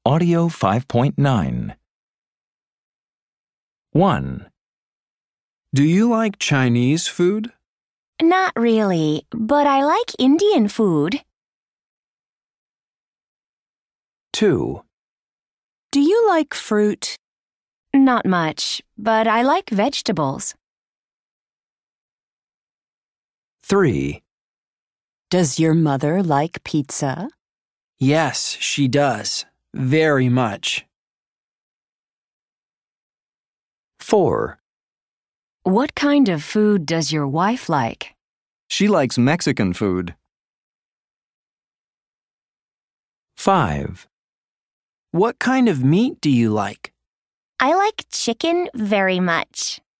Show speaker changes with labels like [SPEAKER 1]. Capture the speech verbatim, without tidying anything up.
[SPEAKER 1] Audio five point nine. one.
[SPEAKER 2] Do you like Chinese food?
[SPEAKER 3] Not really, but I like Indian food.
[SPEAKER 1] two.
[SPEAKER 4] Do you like fruit?
[SPEAKER 3] Not much, but I like vegetables.
[SPEAKER 1] three.
[SPEAKER 4] Does your mother like pizza?
[SPEAKER 5] Yes, she does. Very much.
[SPEAKER 1] four.
[SPEAKER 3] What kind of food does your wife like?
[SPEAKER 2] She likes Mexican food.
[SPEAKER 1] five.
[SPEAKER 5] What kind of meat do you like?
[SPEAKER 3] I like chicken very much.